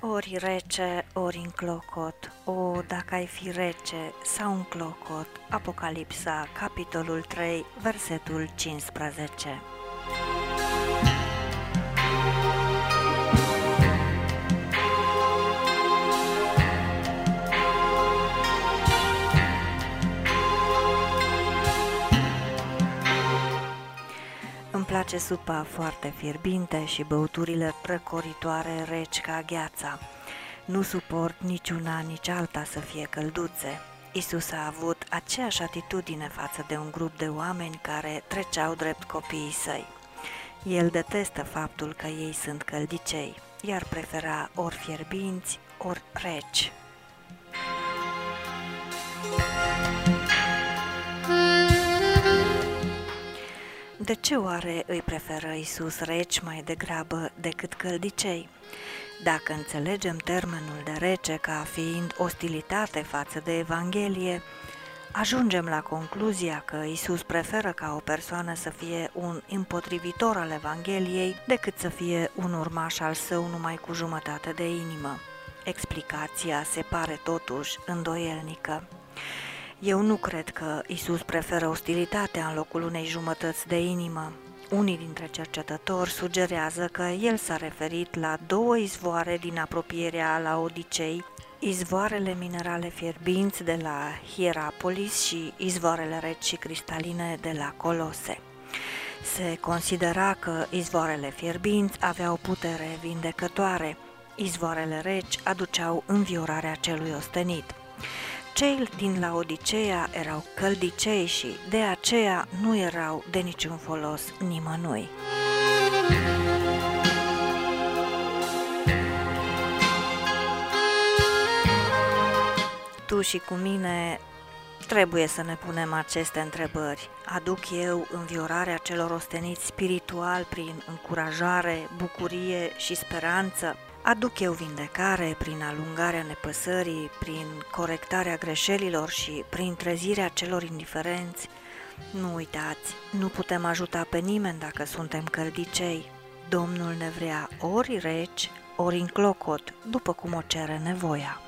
Ori rece, ori în clocot, o, dacă ai fi rece sau în clocot. Apocalipsa, capitolul 3, versetul 15. Îmi place supa foarte fierbinte și băuturile răcoritoare reci ca gheața. Nu suport niciuna, nici alta să fie călduțe. Isus a avut aceeași atitudine față de un grup de oameni care treceau drept copiii săi. El detestă faptul că ei sunt căldicei, iar prefera ori fierbinți, ori reci. De ce oare îi preferă Isus reci mai degrabă decât căldicei? Dacă înțelegem termenul de rece ca fiind ostilitate față de Evanghelie, ajungem la concluzia că Isus preferă ca o persoană să fie un împotrivitor al Evangheliei decât să fie un urmaș al său numai cu jumătate de inimă. Explicația se pare totuși îndoielnică. Eu nu cred că Isus preferă ostilitatea în locul unei jumătăți de inimă. Unii dintre cercetători sugerează că el s-a referit la două izvoare din apropierea Laodicei, izvoarele minerale fierbinți de la Hierapolis și izvoarele reci și cristaline de la Colose. Se considera că izvoarele fierbinți aveau putere vindecătoare, izvoarele reci aduceau înviorarea celui ostenit. Cei din Laodicea erau căldicei și de aceea nu erau de niciun folos nimănui. Tu și cu mine trebuie să ne punem aceste întrebări. Aduc eu înviorarea celor osteniți spiritual prin încurajare, bucurie și speranță? Aduc eu vindecare prin alungarea nepăsării, prin corectarea greșelilor și prin trezirea celor indiferenți? Nu uitați, nu putem ajuta pe nimeni dacă suntem căldicei. Domnul ne vrea ori reci, ori în clocot, după cum o cere nevoia.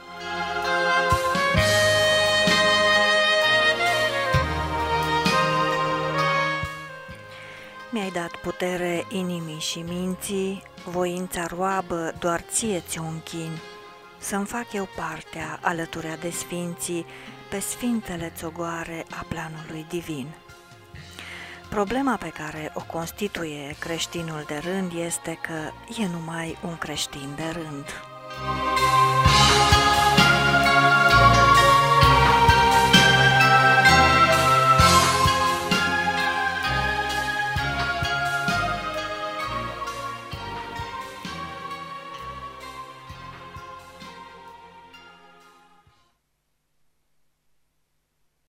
Mi-ai dat putere inimii și minții, voința roabă doar ție ți-o închin, să-mi fac eu partea alăturea de sfinții, pe sfintele țogoare a planului divin. Problema pe care o constituie creștinul de rând este că e numai un creștin de rând.